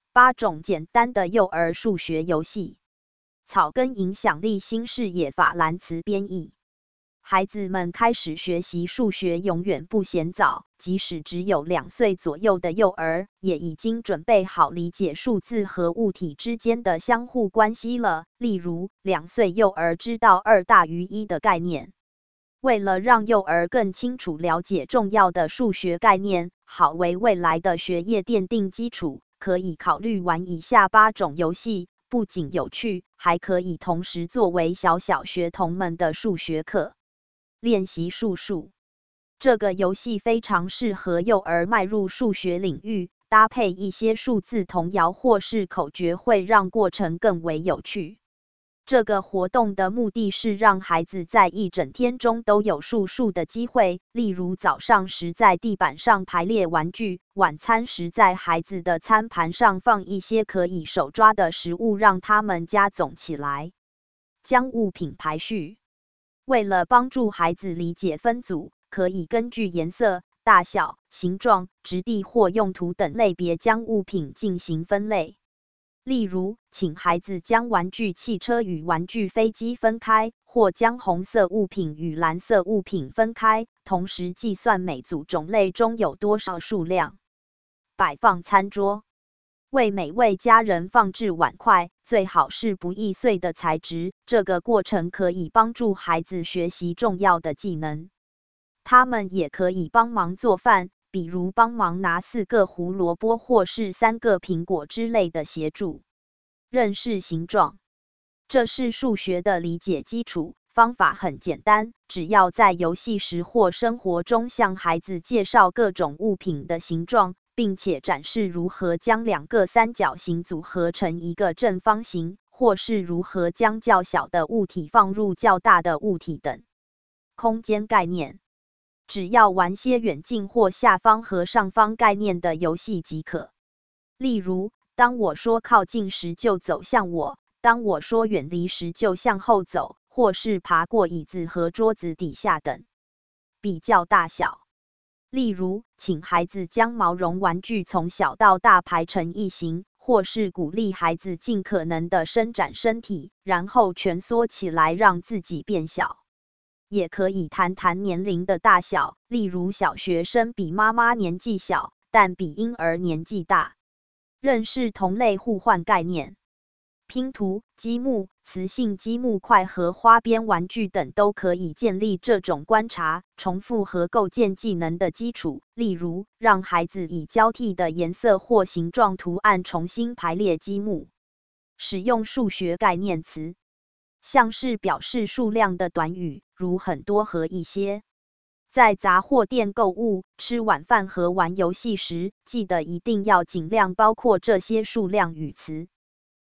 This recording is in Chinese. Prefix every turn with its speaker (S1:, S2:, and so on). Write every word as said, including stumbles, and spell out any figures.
S1: 八种简单的幼儿数学游戏。草根影响力新视野法兰茨编译。孩子们开始学习数学永远不嫌早，即使只有两岁左右的幼儿，也已经准备好理解数字和物体之间的相互关系了。例如，两岁幼儿知道二大于一的概念。为了让幼儿更清楚了解重要的数学概念，好为未来的学业奠定基础，可以考虑玩以下八种游戏，不仅有趣，还可以同时作为小小学童们的数学课。练习数数。这个游戏非常适合幼儿迈入数学领域，搭配一些数字童谣或是口诀会让过程更为有趣。这个活动的目的是让孩子在一整天中都有数数的机会，例如早上时在地板上排列玩具，晚餐时在孩子的餐盘上放一些可以手抓的食物，让他们加总起来。将物品排序。为了帮助孩子理解分组，可以根据颜色、大小、形状、质地或用途等类别将物品进行分类。例如，请孩子将玩具汽车与玩具飞机分开，或将红色物品与蓝色物品分开，同时计算每组种类中有多少数量。摆放餐桌。为每位家人放置碗筷，最好是不易碎的材质，这个过程可以帮助孩子学习重要的技能。他们也可以帮忙做饭，比如帮忙拿四个胡萝卜或是三个苹果之类的协助。认识形状。这是数学的理解基础，方法很简单，只要在游戏时或生活中向孩子介绍各种物品的形状，并且展示如何将两个三角形组合成一个正方形，或是如何将较小的物体放入较大的物体等。空间概念。只要玩些远近或下方和上方概念的游戏即可。例如，当我说靠近时就走向我，当我说远离时就向后走，或是爬过椅子和桌子底下等。比较大小。例如，请孩子将毛绒玩具从小到大排成一形，或是鼓励孩子尽可能的伸展身体，然后蜷缩起来让自己变小。也可以谈谈年龄的大小，例如小学生比妈妈年纪小，但比婴儿年纪大。认识同类互换概念。拼图、积木、磁性积木块和花边玩具等都可以建立这种观察、重复和构建技能的基础。例如，让孩子以交替的颜色或形状图案重新排列积木。使用数学概念词，像是表示数量的短语，如很多和一些。在杂货店购物、吃晚饭和玩游戏时，记得一定要尽量包括这些数量语词。